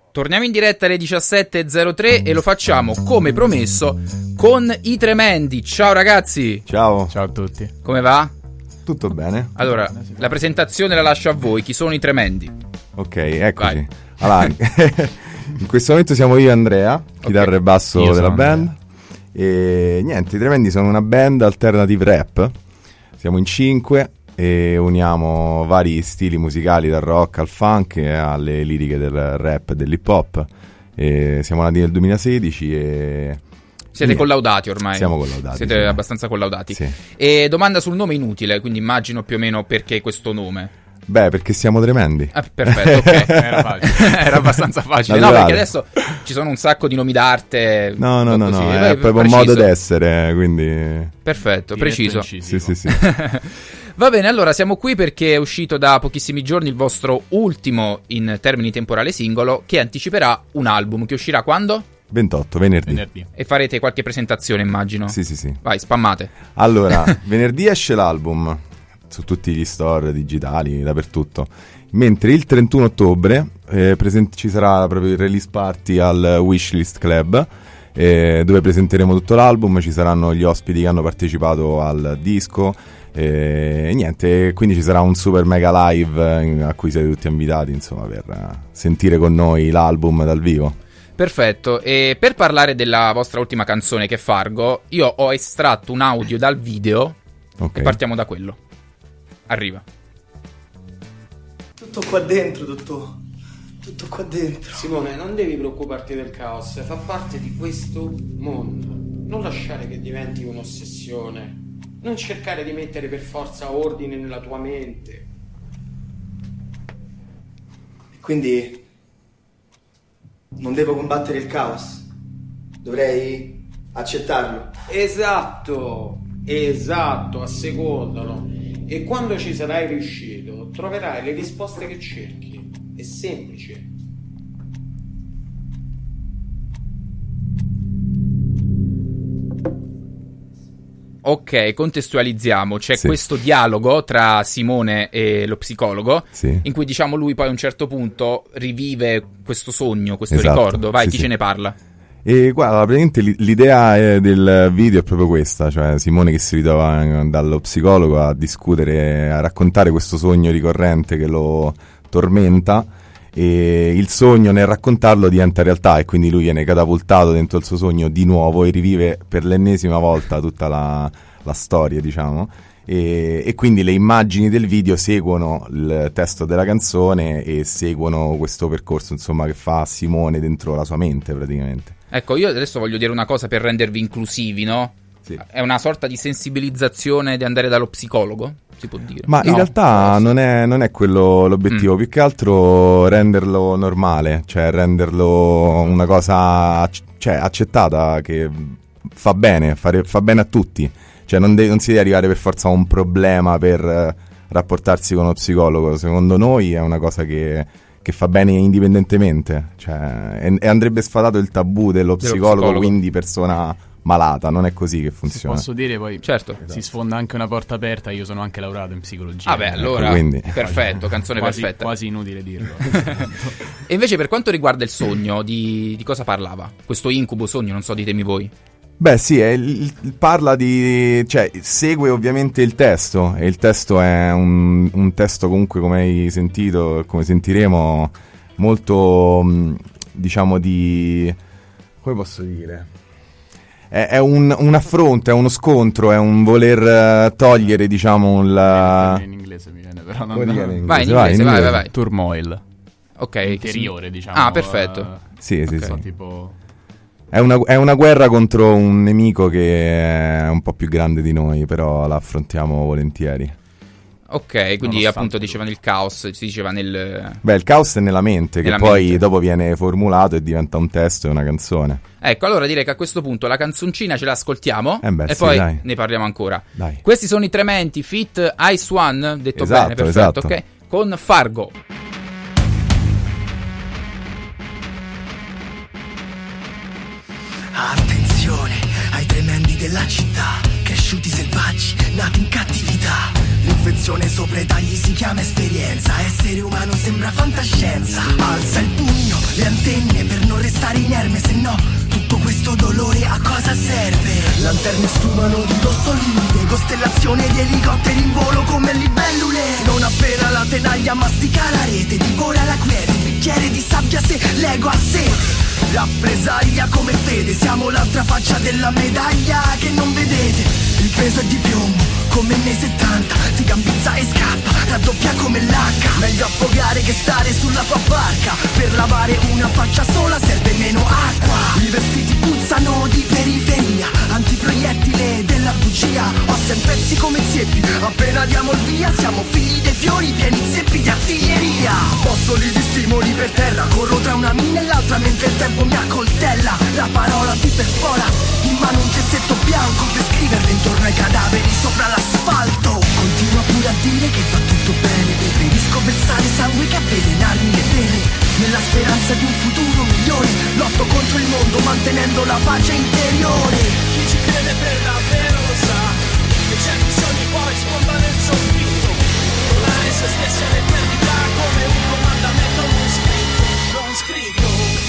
Torniamo in diretta alle 17.03 e lo facciamo, come promesso, con i Tremendi. Ciao ragazzi! Ciao! Ciao a tutti. Come va? Tutto bene? Allora, la presentazione la lascio a voi. Chi sono i Tremendi? Ok, eccoci. Vai. Allora, in questo momento siamo io e Andrea, chitarra e basso Io della sono band. E niente, i Tremendi sono una band alternative rap. Siamo in 5 e uniamo vari stili musicali, dal rock al funk e alle liriche del rap e dell'hip hop. E siamo nati nel 2016 e... Siete collaudati ormai? Siamo collaudati. Siete sì. abbastanza collaudati. Sì. E domanda sul nome inutile, quindi immagino più o meno perché questo nome. Beh, perché siamo tremendi. Ah, perfetto, ok. Era facile. Era abbastanza facile. No, Naturale. perché adesso ci sono un sacco di nomi d'arte. No, così. è proprio un modo d'essere, quindi... Perfetto, preciso. Sì, sì, sì. Va bene, allora siamo qui perché è uscito da pochissimi giorni il vostro ultimo, in termini temporale, singolo, che anticiperà un album che uscirà quando? 28, venerdì. E farete qualche presentazione, immagino. Sì, sì, sì. Vai, spammate. Allora, venerdì esce l'album su tutti gli store digitali, dappertutto. Mentre il 31 ottobre ci sarà proprio il release party al Wishlist Club, dove presenteremo tutto l'album. Ci saranno gli ospiti che hanno partecipato al disco. E niente, quindi ci sarà un super mega live a cui siete tutti invitati, insomma, per sentire con noi l'album dal vivo. Perfetto, e per parlare della vostra ultima canzone che è Fargo, io ho estratto un audio dal video Ok. e partiamo da quello. Arriva. Tutto qua dentro, tutto qua dentro. Simone, non devi preoccuparti del caos, fa parte di questo mondo. Non lasciare che diventi un'ossessione. Non cercare di mettere per forza ordine nella tua mente. Quindi non devo combattere il caos. Dovrei accettarlo. Esatto, assecondalo. E quando ci sarai riuscito, troverai le risposte che cerchi. È semplice. Ok, contestualizziamo. C'è Sì. questo dialogo tra Simone e lo psicologo, Sì. in cui diciamo lui poi a un certo punto rivive questo sogno, questo Esatto, ricordo. Vai, sì, chi sì. ce ne parla? E guarda, praticamente l'idea del video è proprio questa, cioè Simone che si ritrova dallo psicologo a discutere, a raccontare questo sogno ricorrente che lo tormenta, e il sogno nel raccontarlo diventa realtà e quindi lui viene catapultato dentro il suo sogno di nuovo e rivive per l'ennesima volta tutta la storia, diciamo. E quindi le immagini del video seguono il testo della canzone e seguono questo percorso, insomma, che fa Simone dentro la sua mente praticamente. Ecco, io adesso voglio dire una cosa per rendervi inclusivi, no? Sì. È una sorta di sensibilizzazione di andare dallo psicologo, si può dire. Ma in No, realtà non è quello l'obiettivo, più che altro renderlo normale, cioè renderlo una cosa accettata, che fa bene, fa bene a tutti. Cioè non si deve arrivare per forza a un problema per rapportarsi con uno psicologo. Secondo noi è una cosa che fa bene indipendentemente, cioè, e andrebbe sfatato il tabù dello psicologo, quindi persona malata. Non è così che funziona. Posso dire poi, certo. Si sfonda anche una porta aperta. Io sono anche laureato in psicologia. Ah beh, allora, quindi. perfetto, canzone quasi, perfetta. quasi inutile dirlo. E invece per quanto riguarda il sogno, di cosa parlava? Questo incubo sogno, non so, ditemi voi. Beh sì, parla di... cioè segue ovviamente il testo, e il testo è un testo comunque, come hai sentito, come sentiremo, molto, diciamo, di... come posso dire? È un affronto, è uno scontro, è un voler togliere, diciamo, In inglese mi viene, però non... Vai in inglese, vai. Turmoil. Ok. Interiore, diciamo. Ah, perfetto. Sì, Ok. sì. Tipo... È una guerra contro un nemico che è un po' più grande di noi, però la affrontiamo volentieri. Ok, quindi Nonostante appunto tutto. dicevano il caos, si diceva nel... Beh, il caos è nella mente, Nella che poi mente. dopo viene formulato e diventa un testo e una canzone. Ecco, allora direi che a questo punto la canzoncina ce l'ascoltiamo Beh, e sì, poi dai. ne parliamo ancora. Dai. Questi sono i Tremendi feat Ice One, detto Esatto, bene, perfetto, esatto. ok? Con Fargo. Attenzione ai tremendi della città, cresciuti selvaggi, nati in cattività. L'infezione sopra i tagli si chiama esperienza, essere umano sembra fantascienza. Alza il pugno e antenne per non restare inerme, se no tutto questo dolore a cosa serve? Lanterne sfumano di rosso livide, costellazione di elicotteri in volo come libellule. Non appena la tenaglia mastica la rete, divora la quiete, bicchiere di sabbia se l'ego ha sete. Rappresaglia come fede, siamo l'altra faccia della medaglia che non vedete. Il peso è di piombo, come nei 70, ti gambizza e scappa, raddoppia come l'H. Meglio affogare che stare sulla tua barca, per lavare una faccia sola serve meno acqua. I vestiti puzzano di periferia, antiproiettile della bugia, ossa in pezzi come zeppi, appena diamo il via siamo figli dei fiori pieni zeppi di artiglieria. Bossoli di stimoli per terra, corro tra una mina e l'altra mentre il tempo mi accoltella. La parola ti perfora, in mano un gessetto bianco per scriverle intorno ai cadaveri sopra l'asfalto. Continua pure a dire che va tutto bene, preferisco versare sangue che avvelenarmi le vene. Nella speranza di un futuro migliore, lotto contro il mondo mantenendo la pace interiore. Chi ci crede per davvero lo sa, che certi sogni poi sfondano il soffitto. Donare se stessi all'eternità come un comandamento non scritto, non scritto.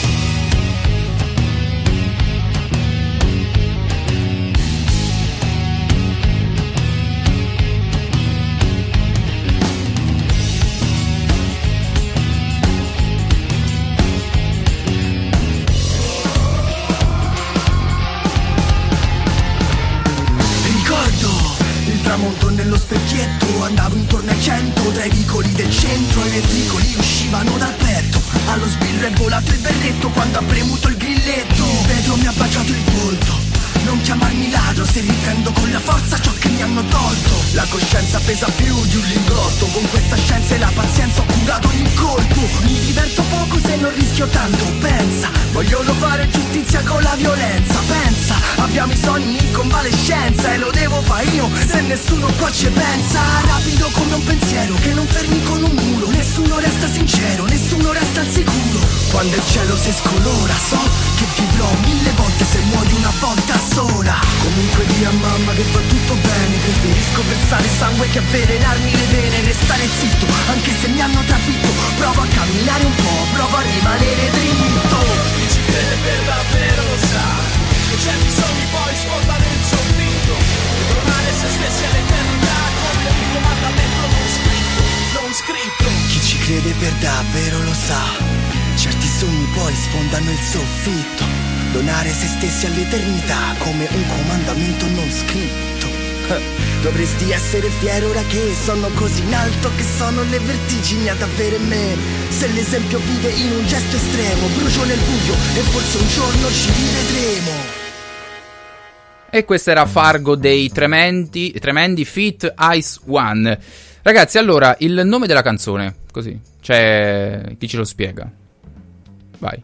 Tramonto nello specchietto, andavo intorno ai 100 tra i vicoli del centro, i ventricoli uscivano dal petto. Allo sbirro è volato il berretto quando ha premuto il grilletto. Il vetro mi ha baciato il volto, non chiamarmi ladro se riprendo con la forza ciò che mi hanno tolto. La coscienza pesa più di un lingotto, con questa scienza e la pazienza ho curato ogni colpo. Mi diverto poco se non rischio tanto, pensa, vogliono fare giustizia con la violenza. Pensa, abbiamo i sogni in convalescenza e lo devo fare io se nessuno qua ci pensa. Rapido come un pensiero che non fermi con un muro, nessuno resta sincero, nessuno resta al sicuro. Quando il cielo si scolora so che vivrò 1000 volte se muoio una volta sola. Comunque di a mamma che va tutto bene, preferisco versare sangue che avvelenarmi le vene. Restare zitto anche se mi hanno trafitto, provo a camminare un po', provo a rimanere dritto. Chi ci crede per davvero lo sa, che certi sogni poi sfondano il soffitto. Donare se stessi all'eternità come un comandamento non scritto, non scritto. Chi ci crede per davvero lo sa, certi sogni poi sfondano il soffitto. Donare se stessi all'eternità come un comandamento non scritto. Dovresti essere fiero ora che sono così in alto, che sono le vertigini ad avere me. Se l'esempio vive in un gesto estremo, brucio nel buio e forse un giorno ci rivedremo. E questo era Fargo dei tremendi feat. Ice One. Ragazzi, allora, il nome della canzone, così, c'è chi ce lo spiega? Vai.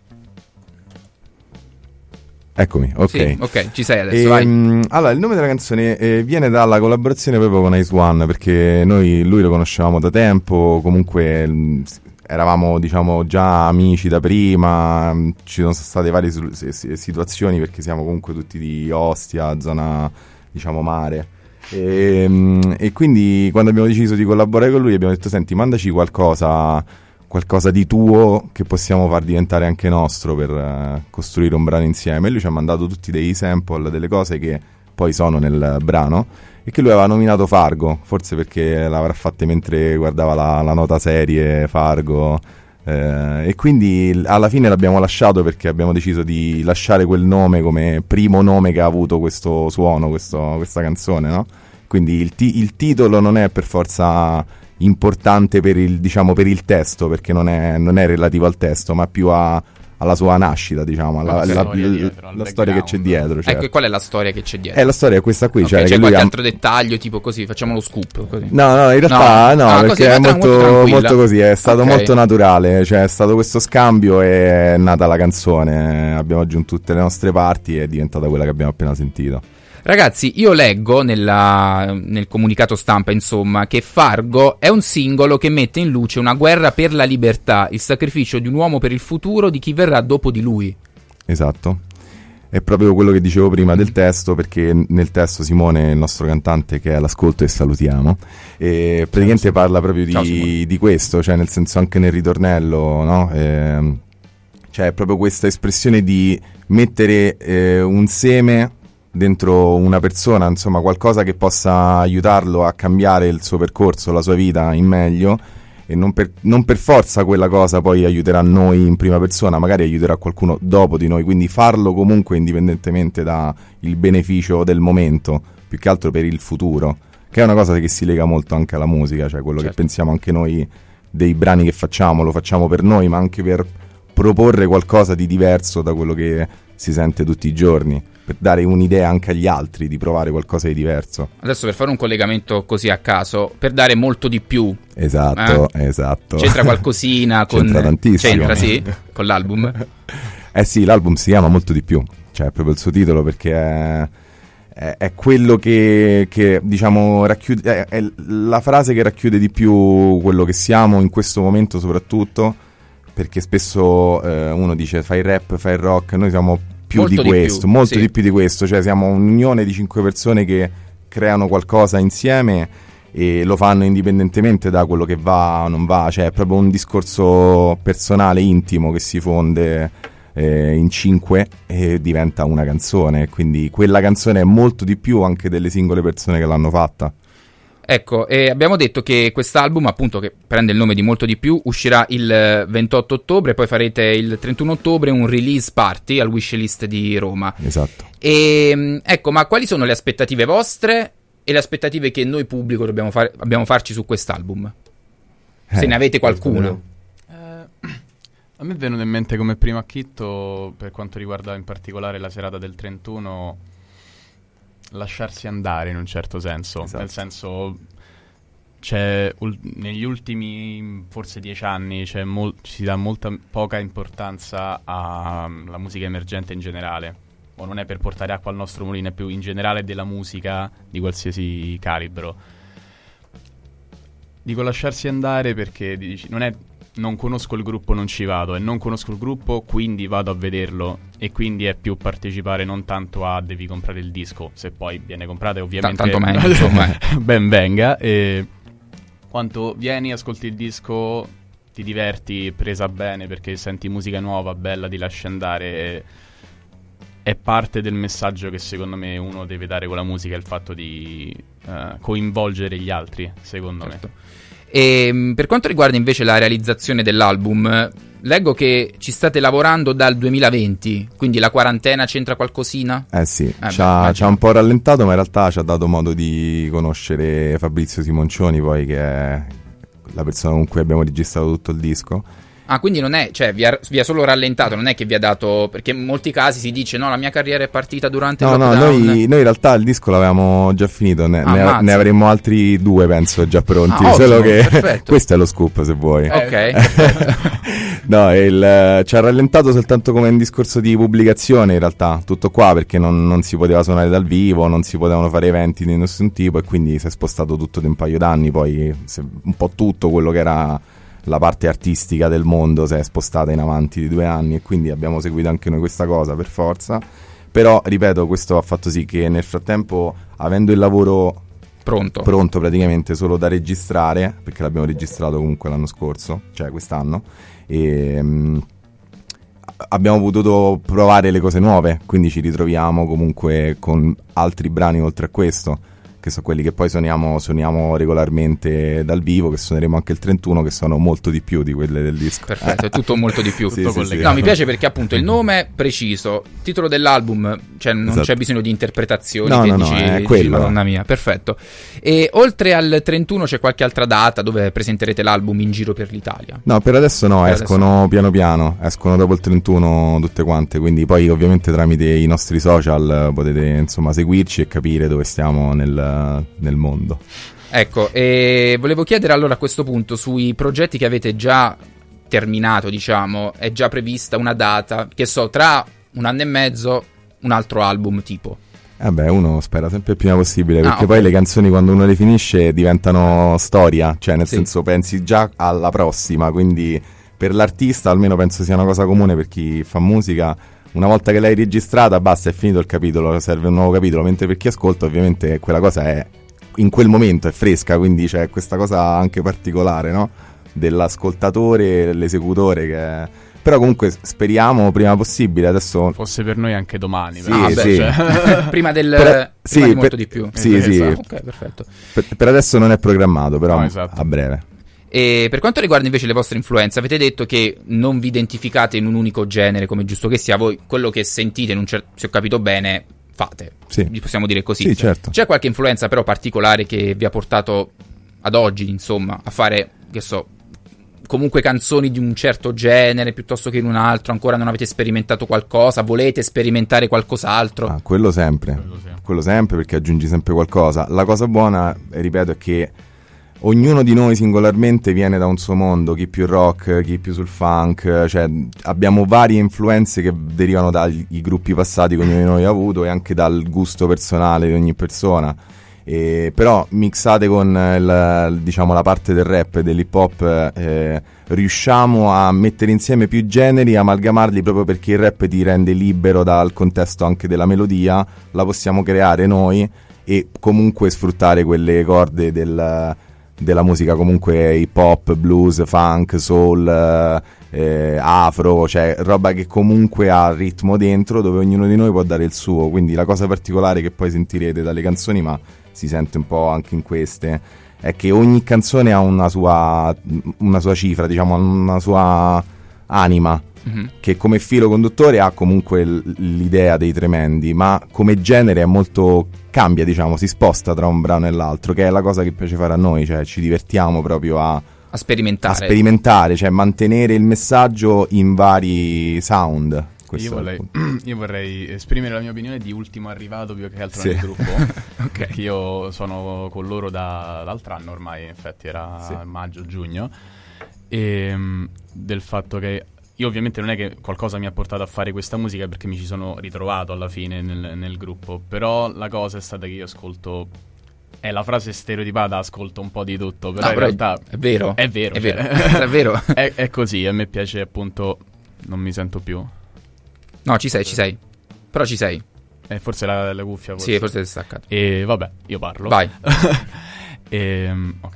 Eccomi, ok. Sì, ok, ci sei adesso, vai. Allora, il nome della canzone viene dalla collaborazione proprio con Ice One, perché lui lo conoscevamo da tempo, comunque eravamo, diciamo, già amici da prima, ci sono state varie situazioni perché siamo comunque tutti di Ostia, zona, diciamo, mare. E quindi quando abbiamo deciso di collaborare con lui abbiamo detto: senti, mandaci qualcosa di tuo che possiamo far diventare anche nostro per costruire un brano insieme. E lui ci ha mandato tutti dei sample, delle cose che poi sono nel brano e che lui aveva nominato Fargo, forse perché l'avrà fatte mentre guardava la nota serie Fargo, e quindi alla fine l'abbiamo lasciato perché abbiamo deciso di lasciare quel nome come primo nome che ha avuto questo suono, questa canzone, no? Quindi il titolo non è per forza importante per il testo, perché non è relativo al testo, ma più alla sua nascita, diciamo, la storia che c'è dietro. Cioè. Ecco, e qual è la storia che c'è dietro? La storia è questa qui. Okay, cioè c'è che qualche altro dettaglio, tipo così, facciamo lo scoop? Così. No, in realtà no, perché così, è molto così, è stato molto naturale, cioè è stato questo scambio e è nata la canzone, abbiamo aggiunto tutte le nostre parti e è diventata quella che abbiamo appena sentito. Ragazzi, io leggo nel comunicato stampa, insomma, che Fargo è un singolo che mette in luce una guerra per la libertà, il sacrificio di un uomo per il futuro di chi verrà dopo di lui. Esatto. È proprio quello che dicevo prima del testo, perché nel testo Simone, il nostro cantante, che è all'ascolto e salutiamo, e praticamente parla proprio di questo, cioè nel senso anche nel ritornello, no? Cioè è proprio questa espressione di mettere un seme dentro una persona, insomma qualcosa che possa aiutarlo a cambiare il suo percorso, la sua vita in meglio, e non per forza quella cosa poi aiuterà noi in prima persona, magari aiuterà qualcuno dopo di noi, quindi farlo comunque indipendentemente dal beneficio del momento, più che altro per il futuro, che è una cosa che si lega molto anche alla musica, cioè quello che pensiamo anche noi dei brani che facciamo, lo facciamo per noi, ma anche per proporre qualcosa di diverso da quello che si sente tutti i giorni, per dare un'idea anche agli altri di provare qualcosa di diverso. Adesso, per fare un collegamento così a caso, per dare molto di più. Esatto. C'entra qualcosina con... C'entra tantissimo. C'entra, sì, con l'album. Sì, l'album si chiama Molto di più, cioè è proprio il suo titolo, perché è quello che diciamo racchiude, è la frase che racchiude di più quello che siamo in questo momento, soprattutto perché spesso uno dice fai rap, fai rock, noi siamo più molto di questo, più, molto sì. di più di questo, cioè siamo un'unione di 5 persone che creano qualcosa insieme e lo fanno indipendentemente da quello che va o non va, cioè è proprio un discorso personale, intimo, che si fonde in 5 e diventa una canzone, quindi quella canzone è molto di più anche delle singole persone che l'hanno fatta. Ecco, abbiamo detto che quest'album, appunto, che prende il nome di Molto di più, uscirà il 28 ottobre, poi farete il 31 ottobre un release party al Wishlist di Roma. Esatto. E ecco, ma quali sono le aspettative vostre e le aspettative che noi pubblico dobbiamo farci su quest'album? Se ne avete qualcuna. A me è venuto in mente come primo acchitto, per quanto riguarda in particolare la serata del 31, lasciarsi andare in un certo senso. Esatto. Nel senso, negli ultimi forse 10 anni si dà poca importanza alla musica emergente in generale. O non è per portare acqua al nostro mulino, è più in generale della musica di qualsiasi calibro. Dico lasciarsi andare perché non conosco il gruppo, non ci vado, e non conosco il gruppo, quindi vado a vederlo, e quindi è più partecipare, non tanto a devi comprare il disco, se poi viene comprato ovviamente tanto meglio, insomma. ben venga, e quanto vieni, ascolti il disco, ti diverti, presa bene perché senti musica nuova, bella, ti lasci andare, è parte del messaggio che secondo me uno deve dare con la musica, il fatto di coinvolgere gli altri, secondo me. E per quanto riguarda invece la realizzazione dell'album, leggo che ci state lavorando dal 2020, quindi la quarantena c'entra qualcosina? Sì, ci ha un po' rallentato, ma in realtà ci ha dato modo di conoscere Fabrizio Simoncioni, poi, che è la persona con cui abbiamo registrato tutto il disco. Ah, quindi non è, cioè vi ha solo rallentato, non è che vi ha dato, perché in molti casi si dice no, la mia carriera è partita durante il lockdown. No, noi in realtà il disco l'avevamo già finito, ne avremmo altri 2 penso già pronti, solo che questo è lo scoop, se vuoi. Ok. No, ci ha rallentato soltanto come un discorso di pubblicazione, in realtà, tutto qua, perché non si poteva suonare dal vivo, non si potevano fare eventi di nessun tipo, e quindi si è spostato tutto di un paio d'anni, poi un po' tutto quello che era la parte artistica del mondo si è spostata in avanti di 2 anni, e quindi abbiamo seguito anche noi questa cosa per forza. Però ripeto, questo ha fatto sì che nel frattempo, avendo il lavoro pronto praticamente solo da registrare, perché l'abbiamo registrato comunque l'anno scorso, cioè quest'anno, e abbiamo potuto provare le cose nuove, quindi ci ritroviamo comunque con altri brani oltre a questo, che sono quelli che poi suoniamo regolarmente dal vivo, che suoneremo anche il 31, che sono molto di più di quelle del disco. Perfetto, è tutto molto di più. Sì, tutto collegato. No, mi piace perché appunto il nome preciso, titolo dell'album, cioè non c'è bisogno di interpretazioni, è quello. Madonna mia, perfetto. E oltre al 31 c'è qualche altra data dove presenterete l'album in giro per l'Italia? No, per adesso no, escono piano piano, escono dopo il 31 tutte quante, quindi poi ovviamente tramite i nostri social potete insomma seguirci e capire dove stiamo nel mondo. Ecco, e volevo chiedere allora a questo punto sui progetti che avete già terminato, diciamo, è già prevista una data, che so, tra 1 anno e mezzo un altro album tipo? Uno spera sempre il prima possibile, perché poi le canzoni quando uno le finisce diventano storia, cioè nel senso pensi già alla prossima, quindi per l'artista almeno penso sia una cosa comune per chi fa musica. Una volta che l'hai registrata basta, è finito il capitolo, serve un nuovo capitolo, mentre per chi ascolta ovviamente quella cosa è in quel momento è fresca, quindi c'è questa cosa anche particolare, no? Dell'ascoltatore, dell'esecutore, che Però comunque speriamo prima possibile, adesso Fosse per noi anche domani. Sì, però. sì. Prima del sì, prima di molto di più. Sì, Esatto. Ok, perfetto. per adesso non è programmato, però No, esatto. a breve. E per quanto riguarda invece le vostre influenze, avete detto che non vi identificate in un unico genere, come è giusto che sia. Voi quello che sentite, se ho capito bene, fate. Sì. Vi possiamo dire così. Sì, certo. C'è qualche influenza però particolare che vi ha portato ad oggi, insomma, a fare, che so, comunque canzoni di un certo genere piuttosto che in un altro? Ancora non avete sperimentato qualcosa? Volete sperimentare qualcos'altro? Quello sempre. Quello sempre, perché aggiungi sempre qualcosa. La cosa buona, ripeto, è che ognuno di noi singolarmente viene da un suo mondo, chi più rock, chi più sul funk, cioè abbiamo varie influenze che derivano dai gruppi passati che ognuno di noi ha avuto e anche dal gusto personale di ogni persona. Però mixate con diciamo la parte del rap e dell'hip hop, riusciamo a mettere insieme più generi, amalgamarli, proprio perché il rap ti rende libero dal contesto anche della melodia, la possiamo creare noi e comunque sfruttare quelle corde della musica comunque hip hop, blues, funk, soul, afro, cioè roba che comunque ha ritmo dentro, dove ognuno di noi può dare il suo. Quindi la cosa particolare che poi sentirete dalle canzoni, ma si sente un po' anche in queste, è che ogni canzone ha una sua cifra, diciamo, una sua anima, che come filo conduttore ha comunque l'idea dei Tremendi, ma come genere è molto, cambia, diciamo, si sposta tra un brano e l'altro, che è la cosa che piace fare a noi, cioè ci divertiamo proprio a sperimentare, cioè mantenere il messaggio in vari sound. Io vorrei esprimere la mia opinione di ultimo arrivato più che altro Sì. nel gruppo. Ok. Io sono con loro dall'altro anno ormai, infatti era maggio-giugno, e del fatto che io ovviamente non è che qualcosa mi ha portato a fare questa musica, perché mi ci sono ritrovato alla fine nel gruppo, però la cosa è stata che io ascolto, è la frase stereotipata, ascolto un po' di tutto, però No, in però realtà è vero. è vero, È cioè, vero. È vero. è così, a me piace appunto, non mi sento più. No, ci sei. Però ci sei. Forse la cuffia. Sì, forse è staccato. E vabbè, io parlo. Vai. Ok.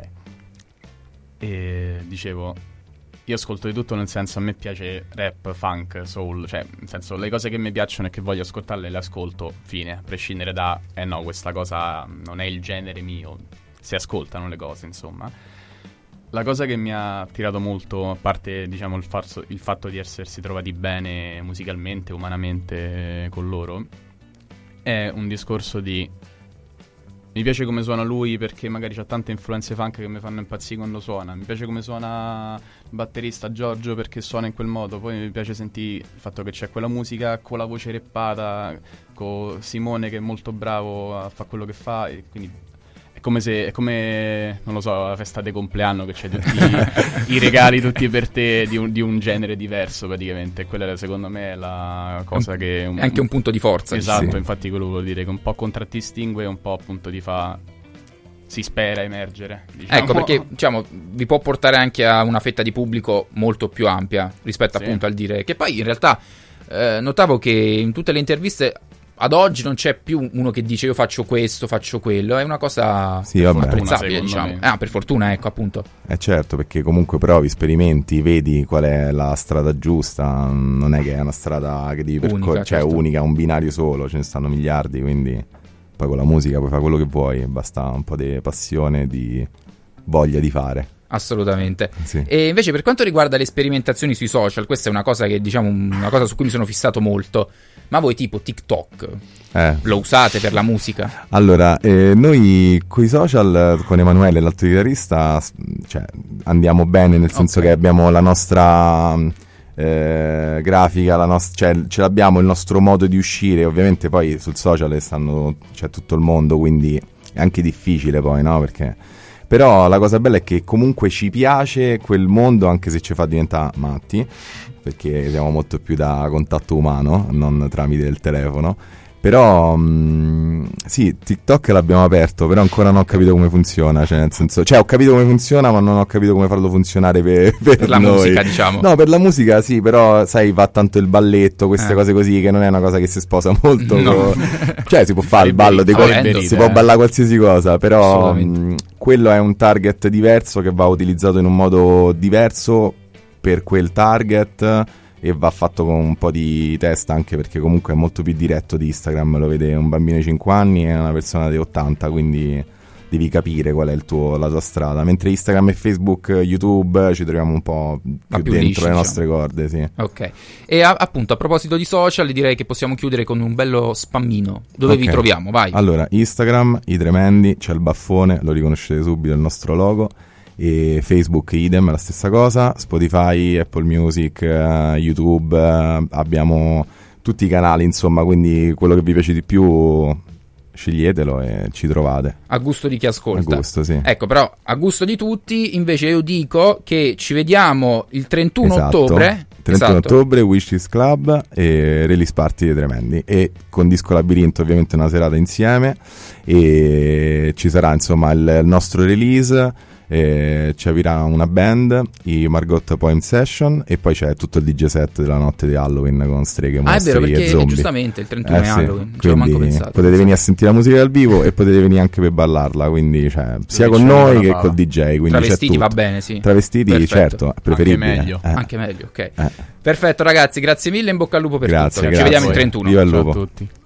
E dicevo, io ascolto di tutto, nel senso, a me piace rap, funk, soul, cioè nel senso le cose che mi piacciono e che voglio ascoltarle le ascolto, fine, a prescindere da no, questa cosa non è il genere mio, si ascoltano le cose, insomma. La cosa che mi ha attirato molto, a parte diciamo il fatto di essersi trovati bene musicalmente, umanamente con loro, è un discorso di: mi piace come suona lui perché magari c'ha tante influenze funk che mi fanno impazzire quando suona, mi piace come suona il batterista Giorgio perché suona in quel modo, poi mi piace sentire il fatto che c'è quella musica con la voce reppata, con Simone che è molto bravo a fare quello che fa, e quindi è come non lo so, la festa di compleanno che c'è tutti i regali tutti per te di un genere diverso praticamente, e quella secondo me è la cosa che è anche un punto di forza. esatto, sì. Infatti quello vuol dire che un po' contraddistingue e un po' appunto si spera emergere, diciamo. Ecco, perché diciamo vi può portare anche a una fetta di pubblico molto più ampia rispetto Sì. appunto al dire che poi in realtà notavo che in tutte le interviste ad oggi non c'è più uno che dice io faccio questo, faccio quello, è una cosa Sì, vabbè. apprezzabile, Secondo diciamo. me. Per fortuna, ecco, appunto. Certo, perché comunque provi, sperimenti, vedi qual è la strada giusta, non è che è una strada che devi percorrere, cioè certo. unica, un binario solo, ce ne stanno miliardi, quindi poi con la musica puoi fare quello che vuoi, basta un po' di passione, di voglia di fare. Assolutamente. Sì. E invece per quanto riguarda le sperimentazioni sui social, questa è una cosa che diciamo una cosa su cui mi sono fissato molto. Ma voi tipo TikTok lo usate per la musica? Allora, noi coi social, con Emanuele, l'altro chitarrista, cioè, andiamo bene, nel senso che abbiamo la nostra grafica, cioè, ce l'abbiamo, il nostro modo di uscire. Ovviamente poi sul social c'è tutto il mondo, quindi è anche difficile poi, no? Però la cosa bella è che comunque ci piace quel mondo, anche se ci fa diventare matti, perché siamo molto più da contatto umano, non tramite il telefono. Però sì, TikTok l'abbiamo aperto, però ancora non ho capito come funziona, cioè nel senso, ho capito come funziona, ma non ho capito come farlo funzionare per la noi. musica, diciamo. No, per la musica sì, però sai, va tanto il balletto, queste cose così, che non è una cosa che si sposa molto. No. Cioè si può fare il ballo dei si può ballare qualsiasi cosa, però quello è un target diverso che va utilizzato in un modo diverso per quel target, e va fatto con un po' di testa, anche perché comunque è molto più diretto di Instagram, lo vede un bambino di 5 anni e una persona di 80, quindi devi capire qual è la tua strada, mentre Instagram e Facebook, YouTube ci troviamo un po' più dentro lisci, le nostre corde, sì. Ok, e appunto a proposito di social direi che possiamo chiudere con un bello spammino. Dove vi troviamo? Vai. Allora, Instagram, I Tremendi, c'è il baffone, lo riconoscete subito, il nostro logo, e Facebook idem, la stessa cosa, Spotify, Apple Music, YouTube, abbiamo tutti i canali, insomma, quindi quello che vi piace di più sceglietelo e ci trovate. A gusto di chi ascolta. A gusto, sì. Ecco, però a gusto di tutti, invece io dico che ci vediamo il 31 ottobre. 31 ottobre, Wishes Club e Release Party dei Tremendi, e con Disco Labirinto ovviamente una serata insieme, e ci sarà insomma il nostro release, ci aprirà una band, i Margot Poem Session, e poi c'è tutto il DJ set della notte di Halloween con streghe, mostri è vero, perché e zombie. giustamente il 31 è sì, Halloween, non ci avevo manco pensato. Potete venire a sentire la musica dal vivo e potete venire anche per ballarla, quindi sia con noi che col DJ, quindi travestiti c'è va bene, sì. Travestiti, perfetto. certo, preferibile. Anche meglio. Ok. Perfetto ragazzi, grazie mille, in bocca al lupo per tutto. Ci Grazie. vediamo il 31. Viva il Ciao lupo. a tutti.